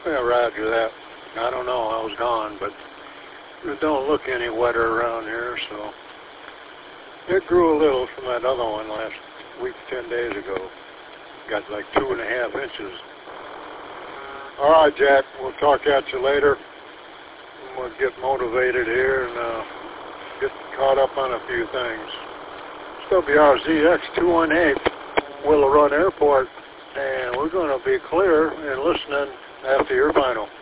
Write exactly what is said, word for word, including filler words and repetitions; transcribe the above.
Yeah, roger that. I don't know. I was gone, but it don't look any wetter around here, so. It grew a little from that other one last week, ten days ago. Got like two and a half inches. All right, Jack. We'll talk at you later. We'll get motivated here and uh, get caught up on a few things. It's W R Z X two one eight, Willow Run Airport, and we're going to be clear and listening after your final.